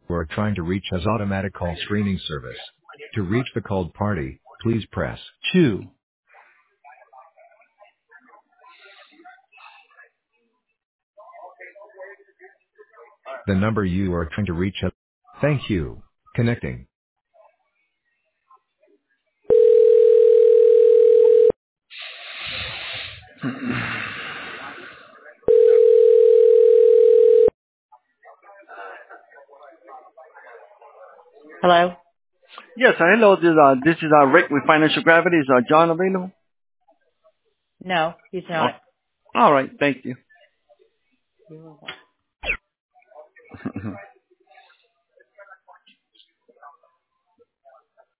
You are trying to reach as automatic call screening service. To reach the called party, please press 2. The number you are trying to reach. Thank you. Connecting. Hello? Yes, hello. This is Rick with Financial Gravity. Is John available? No, he's Oh, not. all right. Thank you.